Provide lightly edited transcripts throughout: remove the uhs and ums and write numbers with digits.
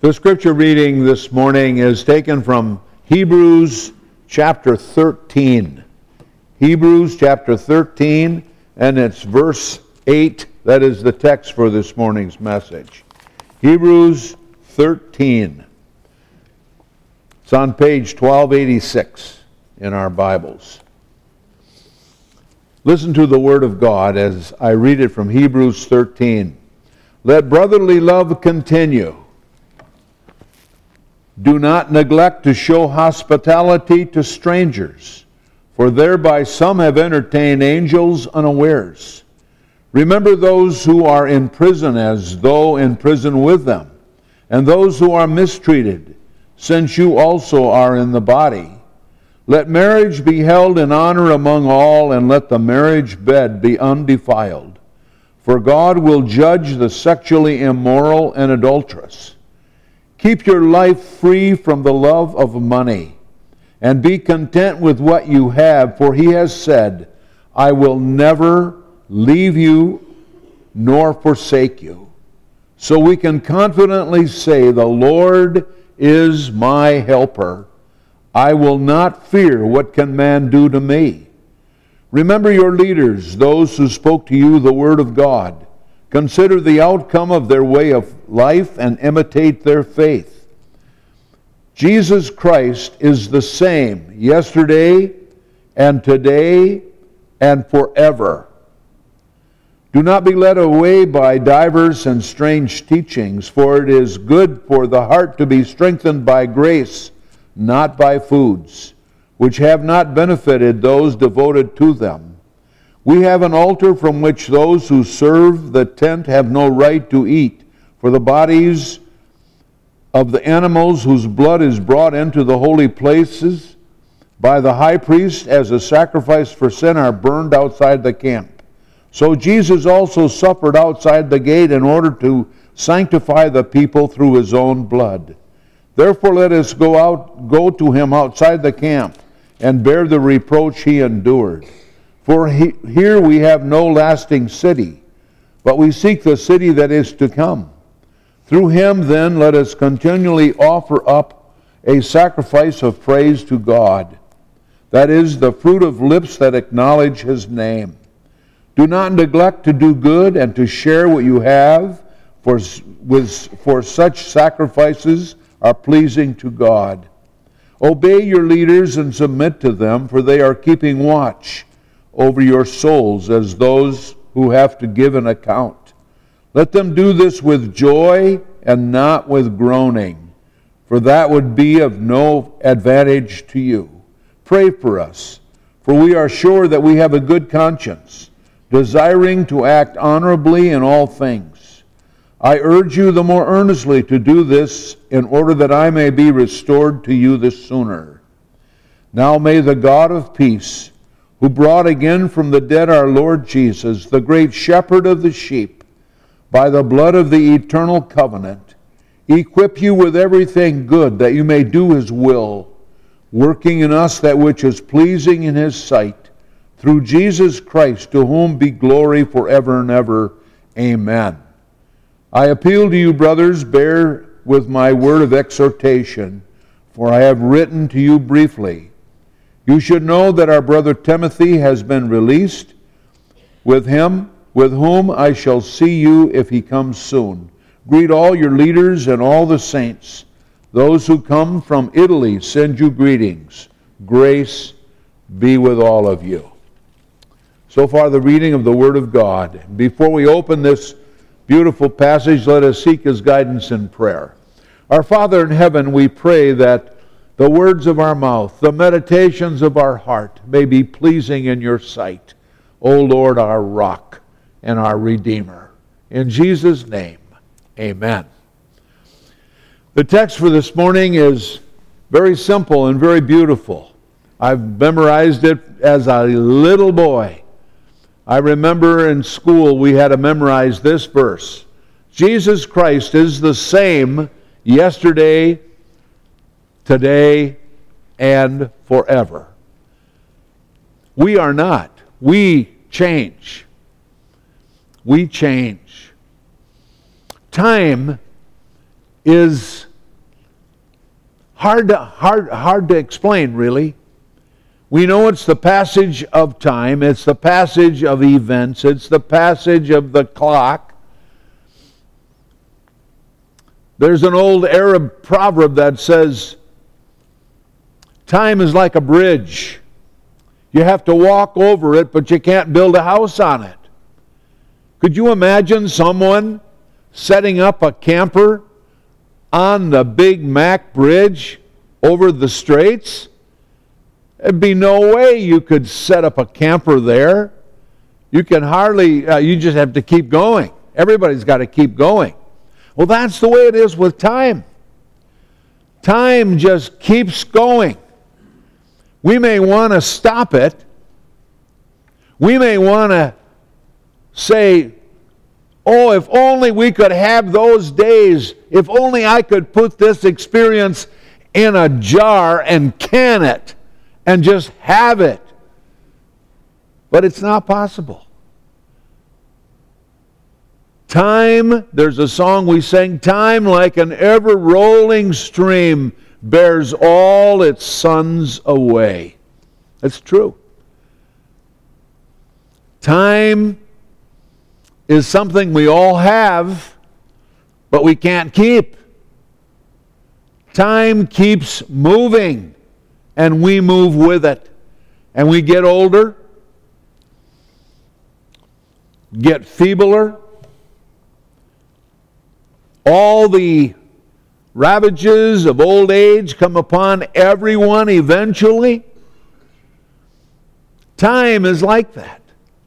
The scripture reading this morning is taken from Hebrews chapter 13. Hebrews chapter 13, and it's verse 8. That is the text for this morning's message. Hebrews 13. It's on page 1286 in our Bibles. Listen to the word of God as I read it from Hebrews 13. Let brotherly love continue. Do not neglect to show hospitality to strangers, for thereby some have entertained angels unawares. Remember those who are in prison as though in prison with them, and those who are mistreated, since you also are in the body. Let marriage be held in honor among all, and let the marriage bed be undefiled. For God will judge the sexually immoral and adulterous. Keep your life free from the love of money, and be content with what you have, for he has said, I will never leave you nor forsake you. So we can confidently say, the Lord is my helper. I will not fear what can man do to me. Remember your leaders, those who spoke to you the word of God. Consider the outcome of their way of life and imitate their faith. Jesus Christ is the same yesterday and today and forever. Do not be led away by diverse and strange teachings, for it is good for the heart to be strengthened by grace, not by foods, which have not benefited those devoted to them. We have an altar from which those who serve the tent have no right to eat, for the bodies of the animals whose blood is brought into the holy places by the high priest as a sacrifice for sin are burned outside the camp. So Jesus also suffered outside the gate in order to sanctify the people through his own blood. Therefore let us go to him outside the camp and bear the reproach he endured. For here we have no lasting city, but we seek the city that is to come. Through him, then, let us continually offer up a sacrifice of praise to God. That is, the fruit of lips that acknowledge his name. Do not neglect to do good and to share what you have, for such sacrifices are pleasing to God. Obey your leaders and submit to them, for they are keeping watch over your souls as those who have to give an account. Let them do this with joy and not with groaning, for that would be of no advantage to you. Pray for us, for we are sure that we have a good conscience, desiring to act honorably in all things. I urge you the more earnestly to do this in order that I may be restored to you the sooner. Now may the God of peace, who brought again from the dead our Lord Jesus, the great shepherd of the sheep, by the blood of the eternal covenant, equip you with everything good that you may do his will, working in us that which is pleasing in his sight, through Jesus Christ, to whom be glory forever and ever. Amen. I appeal to you, brothers, bear with my word of exhortation, for I have written to you briefly. You should know that our brother Timothy has been released, with whom I shall see you if he comes soon. Greet all your leaders and all the saints. Those who come from Italy send you greetings. Grace be with all of you. So far, the reading of the Word of God. Before we open this beautiful passage, let us seek his guidance in prayer. Our Father in heaven, we pray that the words of our mouth, the meditations of our heart may be pleasing in your sight, O Lord, our rock and our Redeemer. In Jesus' name, amen. The text for this morning is very simple and very beautiful. I've memorized it as a little boy. I remember in school we had to memorize this verse. Jesus Christ is the same yesterday, today, and forever. We are not. We change. We change. Time is hard to explain, really. We know it's the passage of time, it's the passage of events, it's the passage of the clock. There's an old Arab proverb that says, time is like a bridge. You have to walk over it, but you can't build a house on it. Could you imagine someone setting up a camper on the Big Mac Bridge over the Straits? There'd be no way you could set up a camper there. You can hardly, you just have to keep going. Everybody's got to keep going. Well, that's the way it is with time. Time just keeps going. We may want to stop it. We may want to say, oh, if only we could have those days. If only I could put this experience in a jar and can it and just have it. But it's not possible. Time, there's a song we sang, time like an ever-rolling stream bears all its sons away. That's true. Time is something we all have, but we can't keep. Time keeps moving, and we move with it. And we get older, get feebler. All the ravages of old age come upon everyone eventually. Time is like that.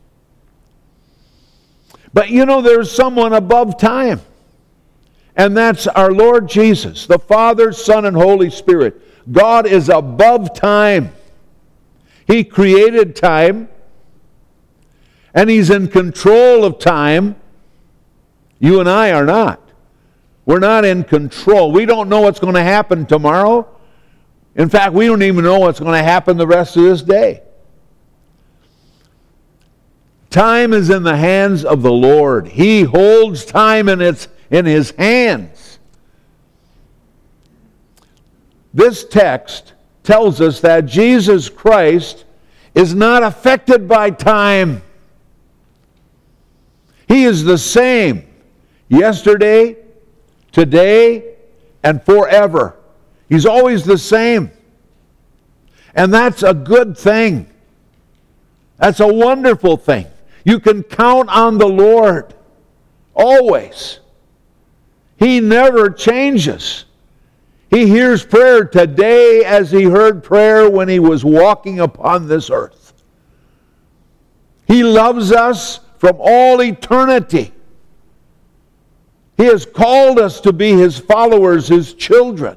But you know, there's someone above time. And that's our Lord Jesus, the Father, Son, and Holy Spirit. God is above time. He created time. And He's in control of time. You and I are not. We're not in control. We don't know what's going to happen tomorrow. In fact, we don't even know what's going to happen the rest of this day. Time is in the hands of the Lord. He holds time in His hands. This text tells us that Jesus Christ is not affected by time. He is the same yesterday, today, and forever. He's always the same. And that's a good thing. That's a wonderful thing. You can count on the Lord always. He never changes. He hears prayer today as He heard prayer when He was walking upon this earth. He loves us from all eternity. He has called us to be His followers, His children.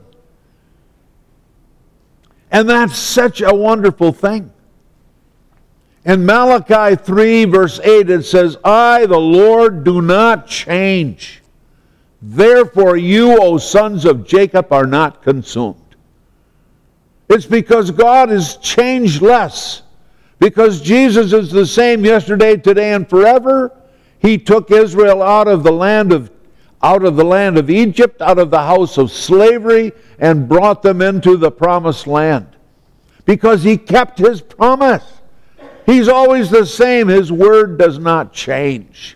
And that's such a wonderful thing. In Malachi 3, verse 8, it says, I, the Lord, do not change. Therefore you, O sons of Jacob, are not consumed. It's because God has changed less. Because Jesus is the same yesterday, today, and forever. He took Israel out of the land of Egypt, out of the house of slavery, and brought them into the promised land. Because He kept His promise. He's always the same. His word does not change.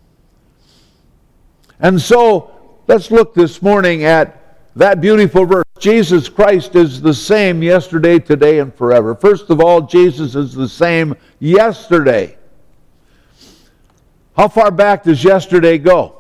And so, let's look this morning at that beautiful verse. Jesus Christ is the same yesterday, today, and forever. First of all, Jesus is the same yesterday. How far back does yesterday go?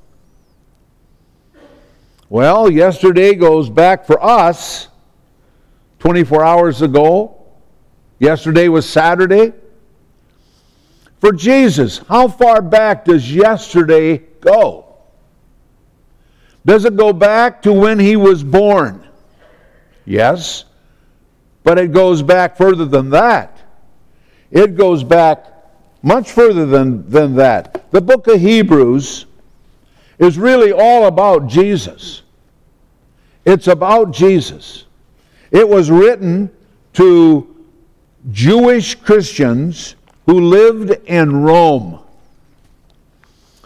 Well, yesterday goes back for us 24 hours ago. Yesterday was Saturday. For Jesus, how far back does yesterday go? Does it go back to when He was born? Yes, but it goes back further than that. It goes back much further than that. The book of Hebrews is really all about Jesus. It's about Jesus. It was written to Jewish Christians who lived in Rome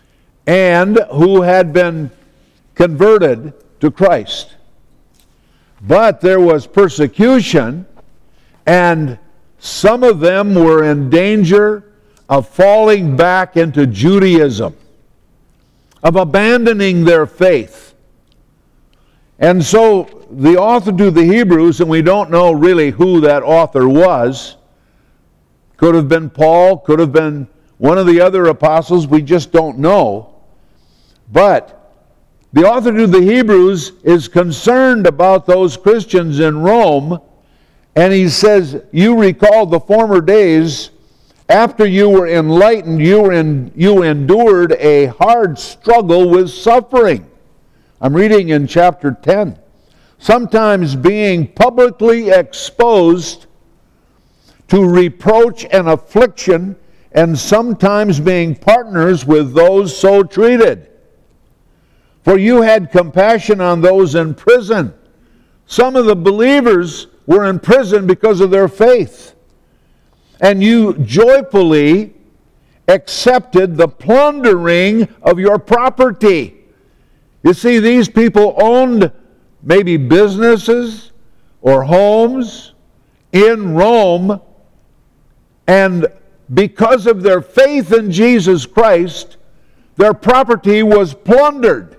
and who had been converted to Christ. But there was persecution, and some of them were in danger of falling back into Judaism, of abandoning their faith. And so the author to the Hebrews, and we don't know really who that author was, could have been Paul, could have been one of the other apostles, we just don't know. But the author to the Hebrews is concerned about those Christians in Rome, and he says, you recall the former days, after you were enlightened, you endured a hard struggle with suffering. I'm reading in chapter 10. Sometimes being publicly exposed to reproach and affliction, and sometimes being partners with those so treated. For you had compassion on those in prison. Some of the believers were in prison because of their faith. And you joyfully accepted the plundering of your property. You see, these people owned maybe businesses or homes in Rome, and because of their faith in Jesus Christ, their property was plundered.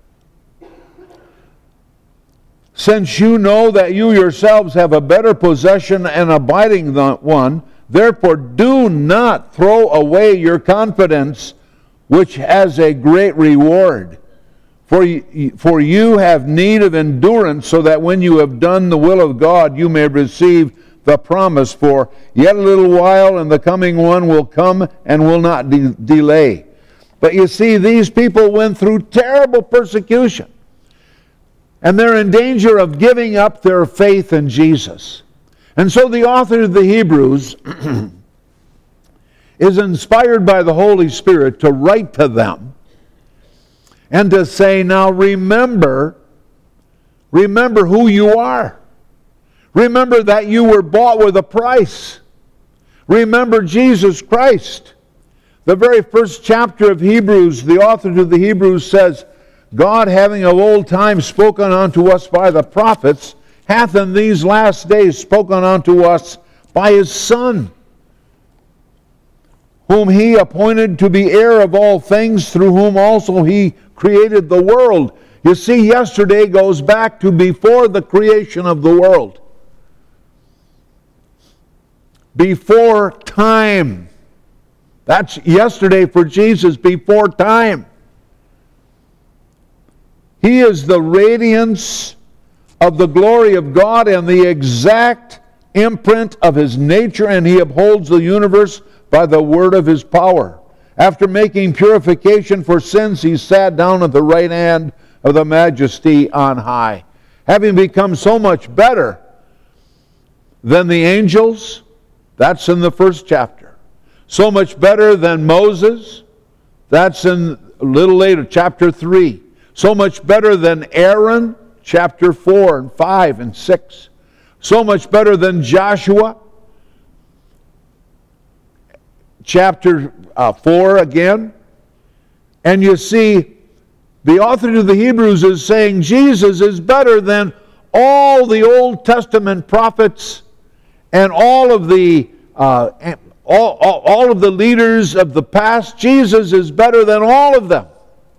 Since you know that you yourselves have a better possession and abiding one, therefore do not throw away your confidence, which has a great reward. For you have need of endurance, so that when you have done the will of God, you may receive the promise. For yet a little while, and the coming one will come and will not delay. But you see, these people went through terrible persecution, and they're in danger of giving up their faith in Jesus. And so the author of the Hebrews is inspired by the Holy Spirit to write to them and to say, now remember who you are. Remember that you were bought with a price. Remember Jesus Christ. The very first chapter of Hebrews, the author to the Hebrews says, God, having of old time spoken unto us by the prophets, hath in these last days spoken unto us by his Son, whom he appointed to be heir of all things, through whom also he created the world. You see, yesterday goes back to before the creation of the world. Before time. That's yesterday for Jesus, before time. He is the radiance of the glory of God and the exact imprint of his nature, and he upholds the universe by the word of his power. After making purification for sins, he sat down at the right hand of the Majesty on high. Having become so much better than the angels, that's in the first chapter. So much better than Moses, that's in a little later, chapter 3. So much better than Aaron, chapter 4 and 5 and 6. So much better than Joshua, chapter 4 again. And you see, the author to the Hebrews is saying Jesus is better than all the Old Testament prophets and all of the leaders of the past. Jesus is better than all of them.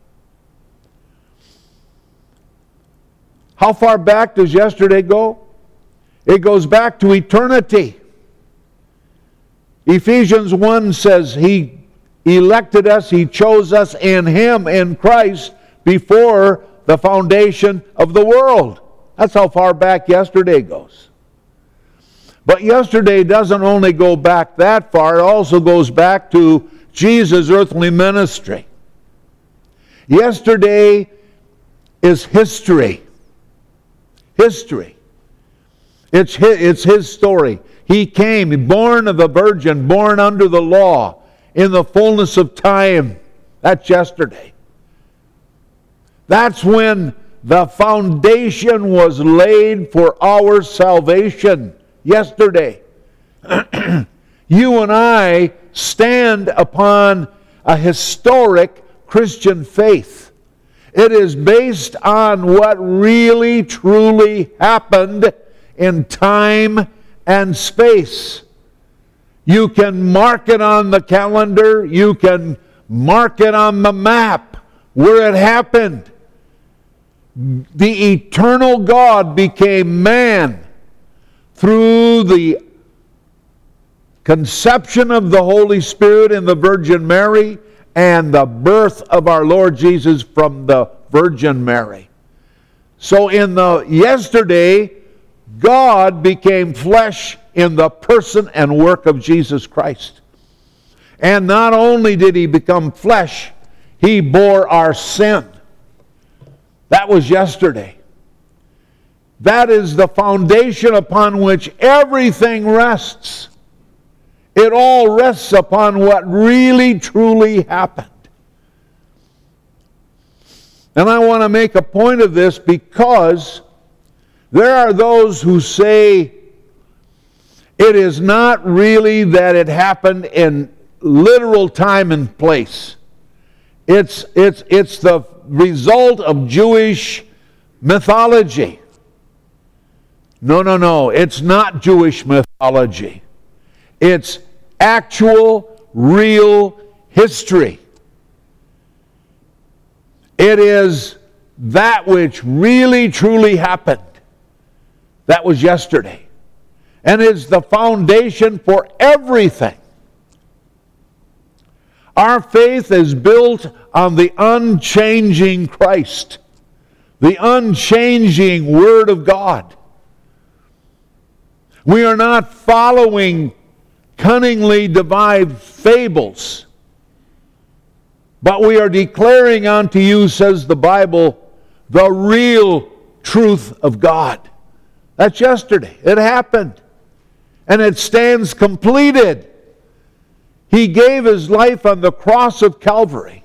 How far back does yesterday go? It goes back to eternity. Ephesians 1 says he elected us, he chose us in him, in Christ, before the foundation of the world. That's how far back yesterday goes. But yesterday doesn't only go back that far, it also goes back to Jesus' earthly ministry. Yesterday is history. History. It's his story. He came, born of a virgin, born under the law, in the fullness of time. That's yesterday. That's when the foundation was laid for our salvation. Yesterday. You and I stand upon a historic Christian faith. It is based on what really, truly happened in time and space. You can mark it on the calendar. You can mark it on the map where it happened. The eternal God became man through the conception of the Holy Spirit in the Virgin Mary and the birth of our Lord Jesus from the Virgin Mary. So yesterday, God became flesh in the person and work of Jesus Christ. And not only did he become flesh, he bore our sin. That was yesterday. That is the foundation upon which everything rests. It all rests upon what really, truly happened. And I want to make a point of this because there are those who say it is not really that it happened in literal time and place. It's the result of Jewish mythology. No. It's not Jewish mythology. It's actual, real history. It is that which really, truly happened. That was yesterday. And is the foundation for everything. Our faith is built on the unchanging Christ, the unchanging Word of God. We are not following cunningly devised fables, but we are declaring unto you, says the Bible, the real truth of God. That's yesterday. It happened. And it stands completed. He gave his life on the cross of Calvary.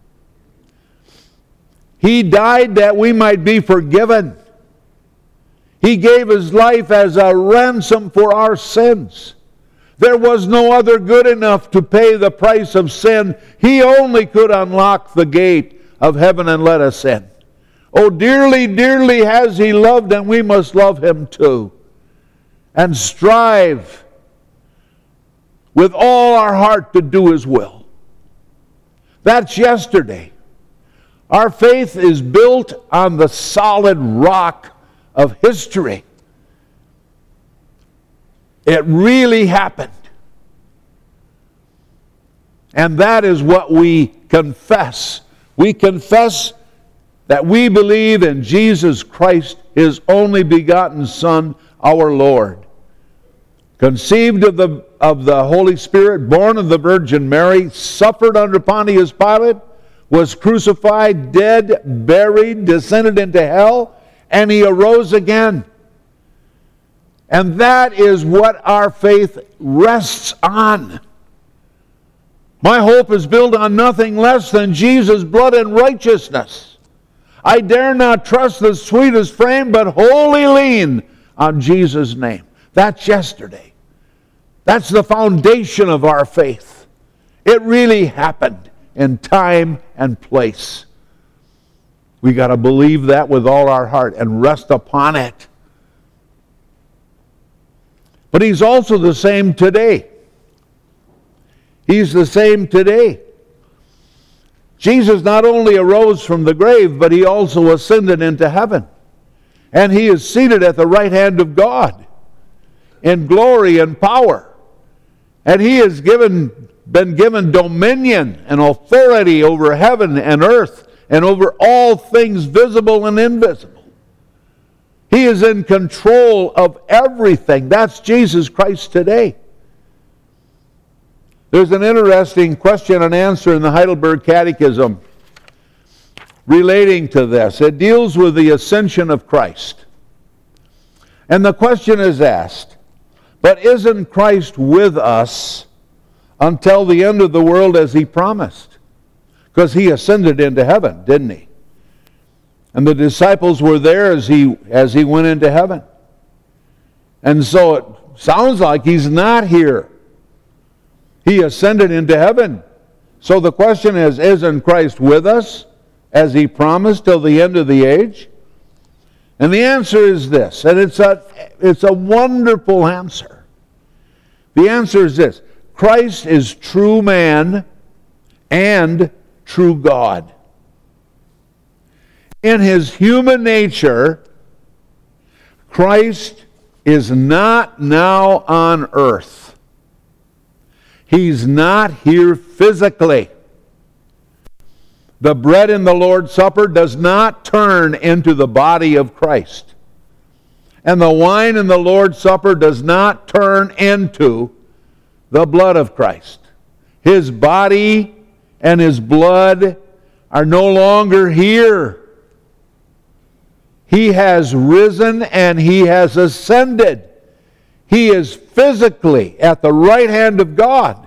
He died that we might be forgiven. He gave his life as a ransom for our sins. There was no other good enough to pay the price of sin. He only could unlock the gate of heaven and let us in. Oh, dearly, dearly has he loved, and we must love him too. And strive with all our heart to do his will. That's yesterday. Our faith is built on the solid rock of history. It really happened. And that is what we confess. We confess that we believe in Jesus Christ, his only begotten Son, our Lord. Conceived of the Holy Spirit, born of the Virgin Mary, suffered under Pontius Pilate, was crucified, dead, buried, descended into hell, and he arose again. And that is what our faith rests on. My hope is built on nothing less than Jesus' blood and righteousness. I dare not trust the sweetest frame, but wholly lean on Jesus' name. That's yesterday. That's the foundation of our faith. It really happened in time and place. We got to believe that with all our heart and rest upon it. But he's also the same today. He's the same today. Jesus not only arose from the grave, but he also ascended into heaven. And he is seated at the right hand of God in glory and power. And he has been given dominion and authority over heaven and earth and over all things visible and invisible. He is in control of everything. That's Jesus Christ today. There's an interesting question and answer in the Heidelberg Catechism relating to this. It deals with the ascension of Christ. And the question is asked, but isn't Christ with us until the end of the world as he promised? Because he ascended into heaven, didn't he? And the disciples were there as he went into heaven. And so it sounds like he's not here. He ascended into heaven. So the question is, isn't Christ with us as He promised till the end of the age? And the answer is this, and it's a wonderful answer. The answer is this: Christ is true man and true God. In His human nature, Christ is not now on earth. He's not here physically. The bread in the Lord's Supper does not turn into the body of Christ. And the wine in the Lord's Supper does not turn into the blood of Christ. His body and His blood are no longer here. He has risen and He has ascended. He is physically at the right hand of God.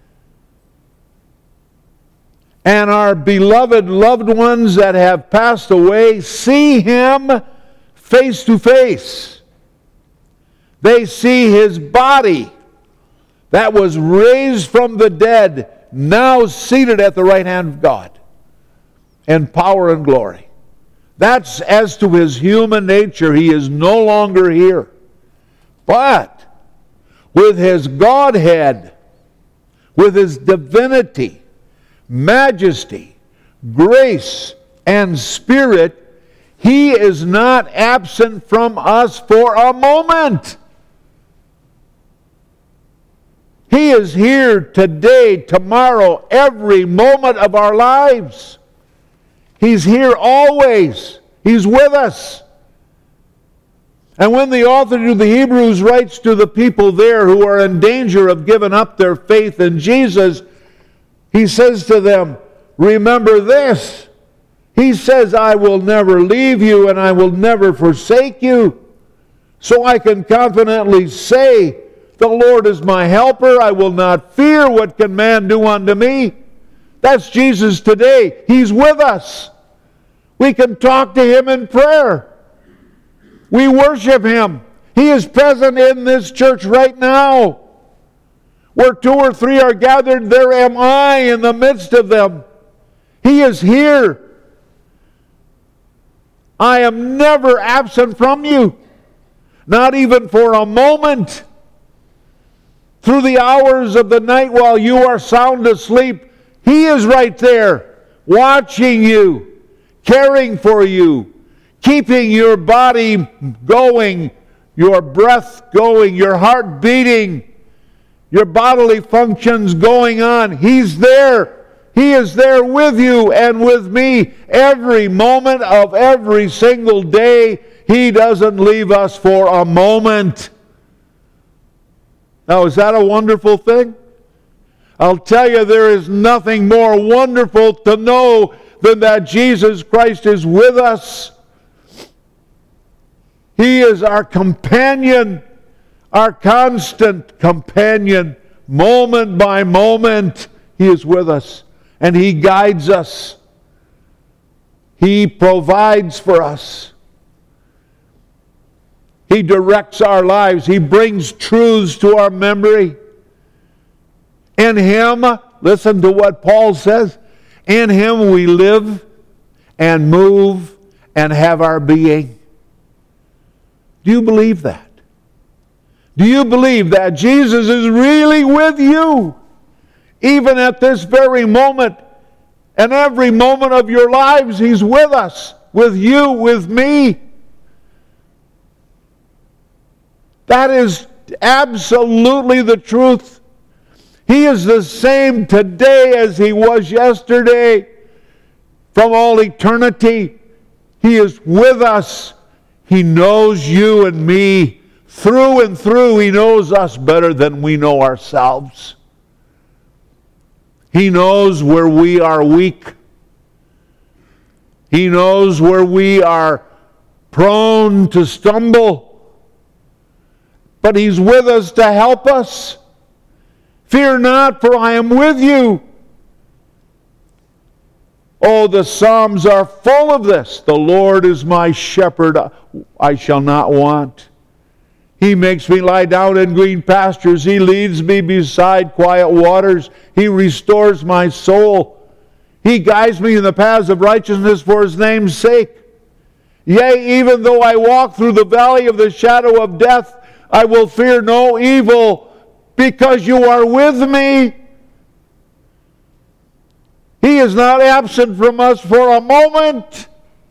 And our beloved loved ones that have passed away see Him face to face. They see His body that was raised from the dead, now seated at the right hand of God in power and glory. That's as to His human nature. He is no longer here. But with His Godhead, with His divinity, majesty, grace, and spirit, He is not absent from us for a moment. He is here today, tomorrow, every moment of our lives. He's here always. He's with us. And when the author to the Hebrews writes to the people there who are in danger of giving up their faith in Jesus, he says to them, remember this. He says, I will never leave you and I will never forsake you. So I can confidently say, the Lord is my helper. I will not fear. What can man do unto me? That's Jesus today. He's with us. We can talk to Him in prayer. We worship Him. He is present in this church right now. Where 2 or 3 are gathered, there am I in the midst of them. He is here. I am never absent from you. Not even for a moment. Through the hours of the night while you are sound asleep, He is right there, watching you, caring for you, keeping your body going, your breath going, your heart beating, your bodily functions going on. He's there. He is there with you and with me every moment of every single day. He doesn't leave us for a moment. Now, is that a wonderful thing? I'll tell you, there is nothing more wonderful to know than that Jesus Christ is with us. He is our companion, our constant companion. Moment by moment, He is with us. And He guides us. He provides for us. He directs our lives. He brings truths to our memory. In Him, listen to what Paul says, in Him we live and move and have our being. Do you believe that? Do you believe that Jesus is really with you? Even at this very moment, and every moment of your lives, He's with us, with you, with me. That is absolutely the truth. He is the same today as He was yesterday. From all eternity, He is with us. He knows you and me through and through. He knows us better than we know ourselves. He knows where we are weak. He knows where we are prone to stumble. But He's with us to help us. Fear not, for I am with you. Oh, the Psalms are full of this. The Lord is my shepherd, I shall not want. He makes me lie down in green pastures. He leads me beside quiet waters. He restores my soul. He guides me in the paths of righteousness for His name's sake. Yea, even though I walk through the valley of the shadow of death, I will fear no evil, because you are with me. He is not absent from us for a moment.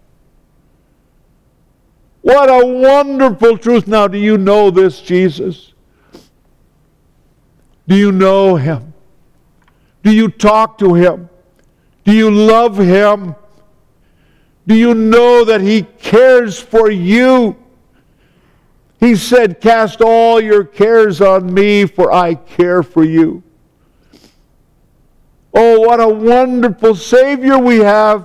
What a wonderful truth. Now, do you know this Jesus? Do you know Him? Do you talk to Him? Do you love Him? Do you know that He cares for you? He said, cast all your cares on me, for I care for you. Oh, what a wonderful Savior we have.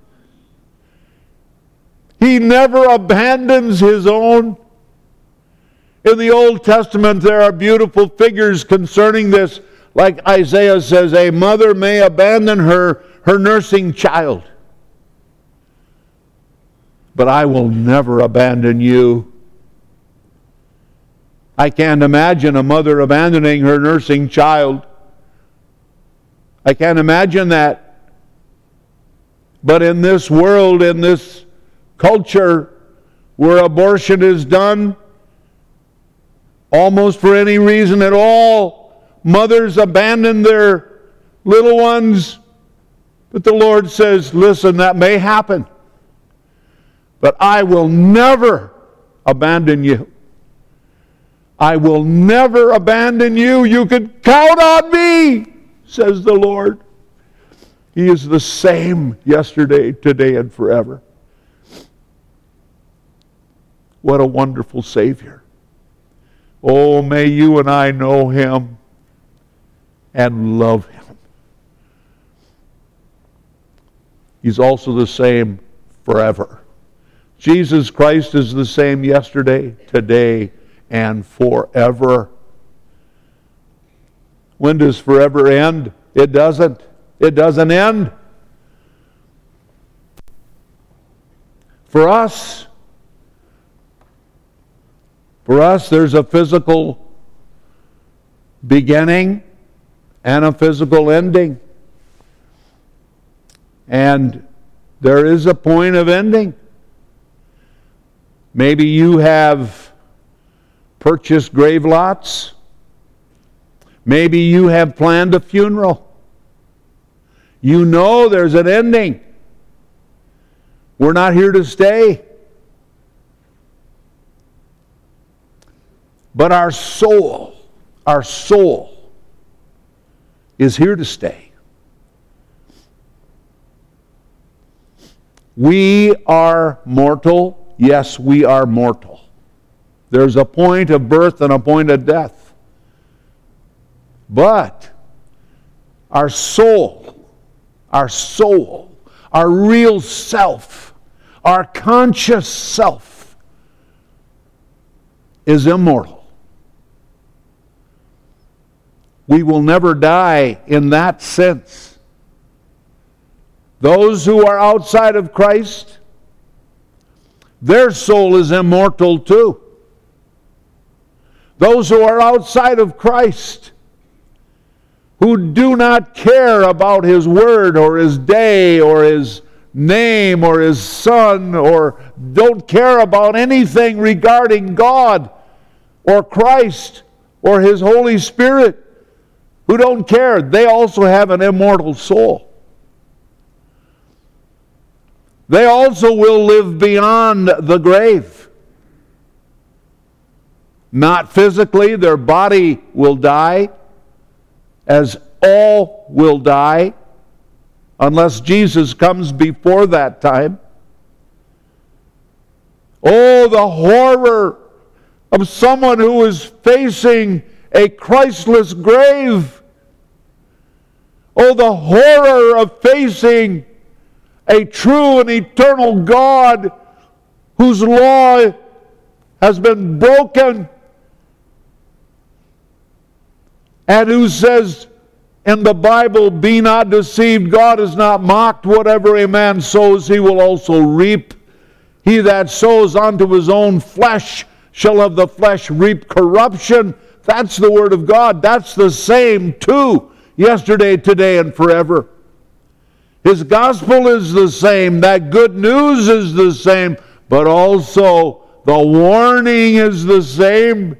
He never abandons His own. In the Old Testament, there are beautiful figures concerning this. Like Isaiah says, a mother may abandon her nursing child, but I will never abandon you. I can't imagine a mother abandoning her nursing child. I can't imagine that. But in this world, in this culture where abortion is done almost for any reason at all, mothers abandon their little ones. But the Lord says, listen, that may happen, but I will never abandon you. I will never abandon you. You can count on me, says the Lord. He is the same yesterday, today, and forever. What a wonderful Savior. Oh, may you and I know Him and love Him. He's also the same forever. Jesus Christ is the same yesterday, today, and forever. When does forever end? It doesn't. It doesn't end. For us, there's a physical beginning and a physical ending. And there is a point of ending. Maybe you have purchased grave lots. Maybe you have planned a funeral. You know there's an ending. We're not here to stay. But our soul is here to stay. We are mortal. Yes, we are mortal. There's a point of birth and a point of death. But our soul, our real self, our conscious self is immortal. We will never die in that sense. Those who are outside of Christ, their soul is immortal too. Those who are outside of Christ, who do not care about His Word or His day or His name or His Son, or don't care about anything regarding God or Christ or His Holy Spirit, who don't care, they also have an immortal soul. They also will live beyond the grave. Not physically, their body will die, as all will die, unless Jesus comes before that time. Oh, the horror of someone who is facing a Christless grave. Oh, the horror of facing a true and eternal God whose law has been broken, and who says in the Bible, be not deceived, God is not mocked. Whatever a man sows, he will also reap. He that sows unto his own flesh shall of the flesh reap corruption. That's the Word of God. That's the same too, yesterday, today, and forever. His gospel is the same. That good news is the same. But also the warning is the same.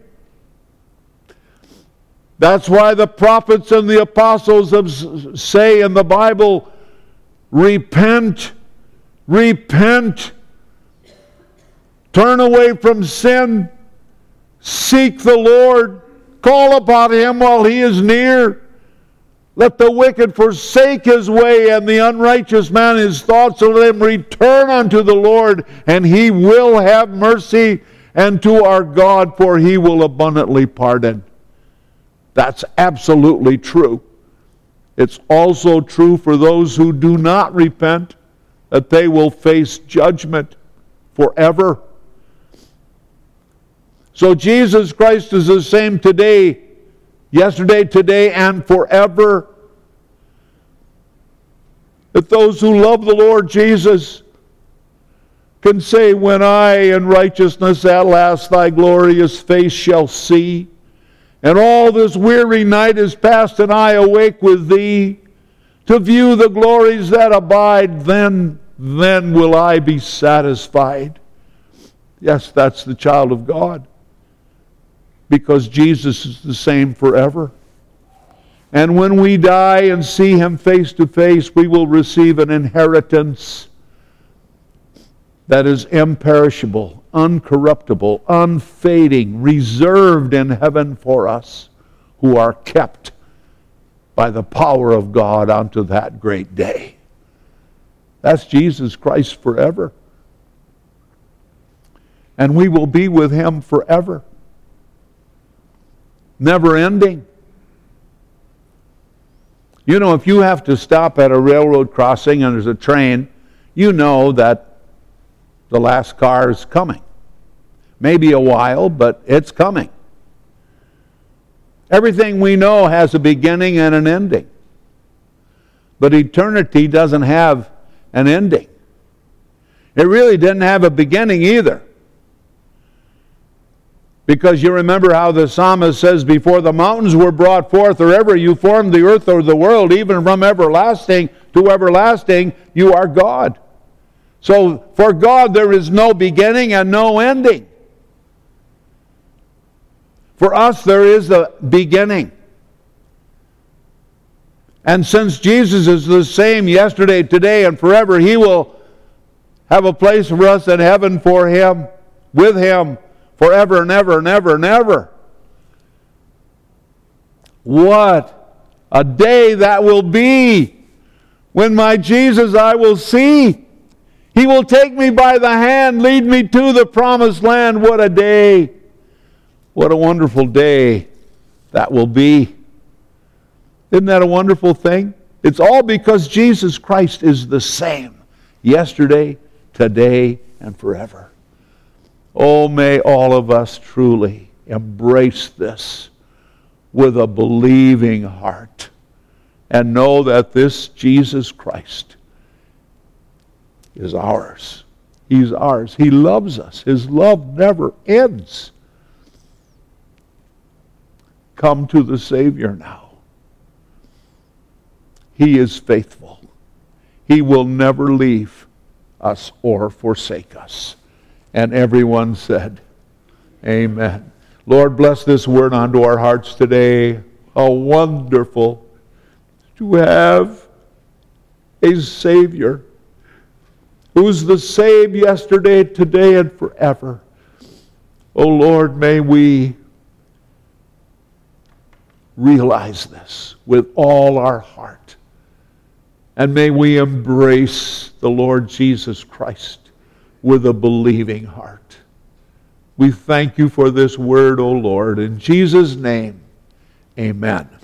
That's why the prophets and the apostles say in the Bible, repent, repent, turn away from sin, seek the Lord, call upon Him while He is near. Let the wicked forsake his way, and the unrighteous man his thoughts, so let him return unto the Lord, and He will have mercy, and to our God, for He will abundantly pardon. That's absolutely true. It's also true for those who do not repent, that they will face judgment forever. So Jesus Christ is the same today, yesterday, today, and forever. That those who love the Lord Jesus can say, when I in righteousness at last thy glorious face shall see, and all this weary night is past, and I awake with thee, to view the glories that abide, then will I be satisfied. Yes, that's the child of God. Because Jesus is the same forever. And when we die and see Him face to face, we will receive an inheritance that is imperishable, uncorruptible, unfading, reserved in heaven for us who are kept by the power of God unto that great day. That's Jesus Christ forever. And we will be with Him forever. Never ending. You know, if you have to stop at a railroad crossing and there's a train, you know that the last car is coming. Maybe a while, but it's coming. Everything we know has a beginning and an ending. But eternity doesn't have an ending. It really didn't have a beginning either. Because you remember how the psalmist says, before the mountains were brought forth, or ever you formed the earth or the world, even from everlasting to everlasting, you are God. So for God there is no beginning and no ending. For us there is a beginning. And since Jesus is the same yesterday, today, and forever, He will have a place for us in heaven for Him, with Him, forever and ever and ever and ever. What a day that will be when my Jesus I will see. He will take me by the hand, lead me to the promised land. What a day. What a wonderful day that will be. Isn't that a wonderful thing? It's all because Jesus Christ is the same yesterday, today, and forever. Oh, may all of us truly embrace this with a believing heart and know that this Jesus Christ is ours. He's ours. He loves us. His love never ends. Come to the Savior now. He is faithful. He will never leave us or forsake us. And everyone said, amen. Lord, bless this word onto our hearts today. How wonderful to have a Savior who's the same yesterday, today, and forever. Oh Lord, may we realize this with all our heart. And may we embrace the Lord Jesus Christ with a believing heart. We thank you for this word, O Lord. In Jesus' name, amen.